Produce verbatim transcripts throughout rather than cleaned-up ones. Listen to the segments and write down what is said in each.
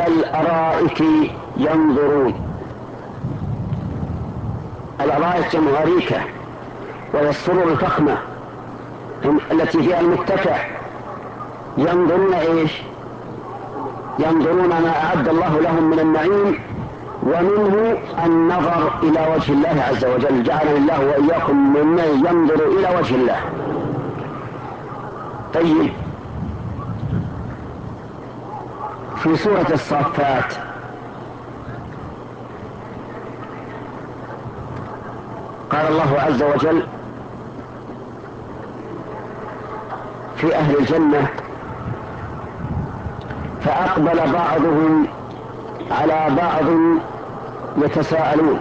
على الأرائك ينظرون. الأرائك جمع أريكة، وهي السرر الفخمة التي فيها المتكئ. ينظرون ايش؟ ينظرون ما أعد الله لهم من النعيم، ومنه النظر إلى وجه الله عز وجل. جعلنا الله وإياكم ممن ينظر إلى وجه الله. طيب، في سورة الصافات قال الله عز وجل في أهل الجنة: فأقبل بعضهم على بعض يتساءلون،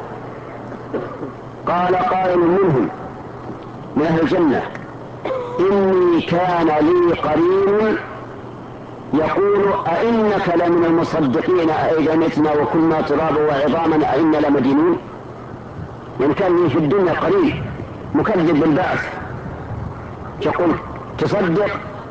قال قائل منهم من أهل الجنة: إني كان لي قرين يقول أئنك لمن المصدقين أئذا متنا وكنا ترابا وعظاما أئنا لمدينون. من كان لي في الدنيا قرين مكذب بالبعث، يقول تصدق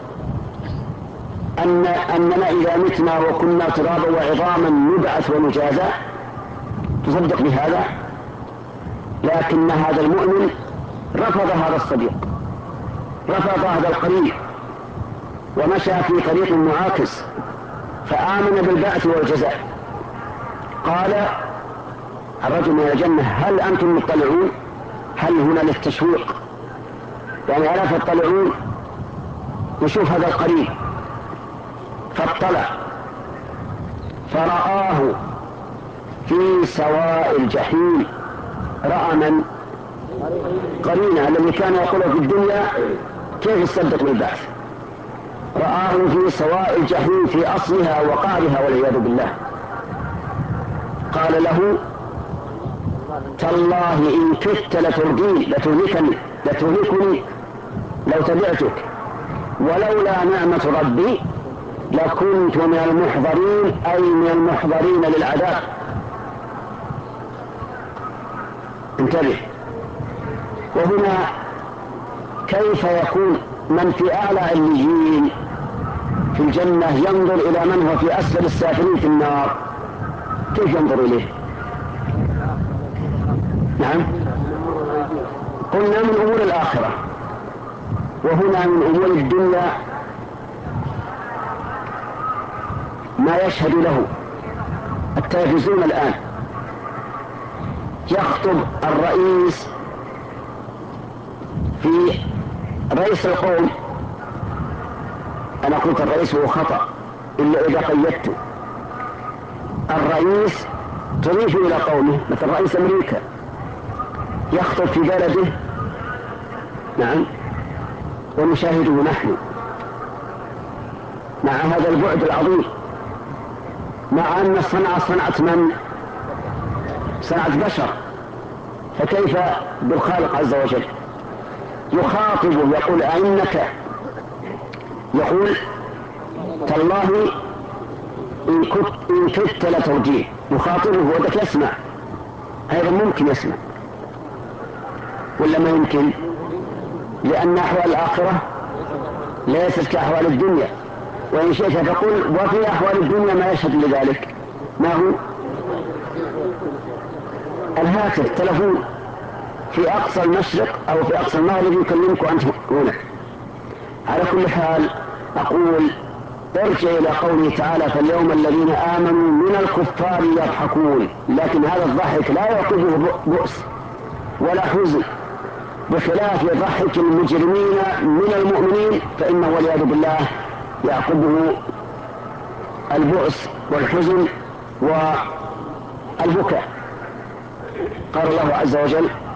أن أننا إذا متنا وكنا ترابا وعظاما نبعث ونجازى؟ تصدق بهذا؟ لكن هذا المؤمن رفض هذا الصديق، رفض هذا القرين، ومشى في طريق معاكس، فآمن بالبعث والجزاء. قال الرجل من الجنة: هل أنتم مطلعون؟ هل هنا للتشويق، يعني ألا تطلعون نشوف هذا القرين؟ فاطلع فرآه في سواء الجحيم. رأى من؟ قرينه الذي كان يقول في الدنيا كيف يصدق بالبعث. رآه في سواء الجحيم في أصلها وقعرها والعياذ بالله. قال له: تالله إن كدت لتردين لتهلكني لتهلكني لو تبعتك، ولولا نعمة ربي لكنت من المحضرين، أي من المحضرين للعذاب. انتبه. وهنا كيف يكون من في أعلى عليين في الجنة ينظر إلى من هو في أسفل السافلين في النار؟ كيف ينظر إليه؟ نعم، قلنا من أمور الآخرة، وهنا من أمور الدنيا ما يشهد له التلفزيون الآن. يخطب الرئيس في رئيس القوم، أنا قلت الرئيس هو خطأ إلا إذا قيدته. الرئيس تضيف إلى قومه، مثل رئيس أمريكا يخطب في بلده، نعم، ونشاهده نحن مع هذا البعد العظيم، مع أن الصنعة صنعة من؟ صنعة بشر، فكيف بالخالق عز وجل؟ يخاطبه يقول أئنك، يقول تالله إن كنت إن كدت لترجيه. يخاطبه وذاك يسمع، هذا ممكن يسمع ولا ما يمكن؟ لأن أحوال الآخرة ليست كأحوال الدنيا. وإن شئت فقل وفي أحوال الدنيا ما يشهد لذلك. ما هو؟ الهاتف، التلفون في أقصى المشرق أو في أقصى المغرب يكلمك أنت هنا. على كل حال أقول ارجع إلى قوله تعالى: فاليوم الذين آمنوا من الكفار يضحكون. لكن هذا الضحك لا يعقبه بؤس ولا حزن، بخلاف ضحك المجرمين من المؤمنين، فإنه والعياذ بالله يعقبه البؤس والحزن والبكاء. قال الله عز وجل: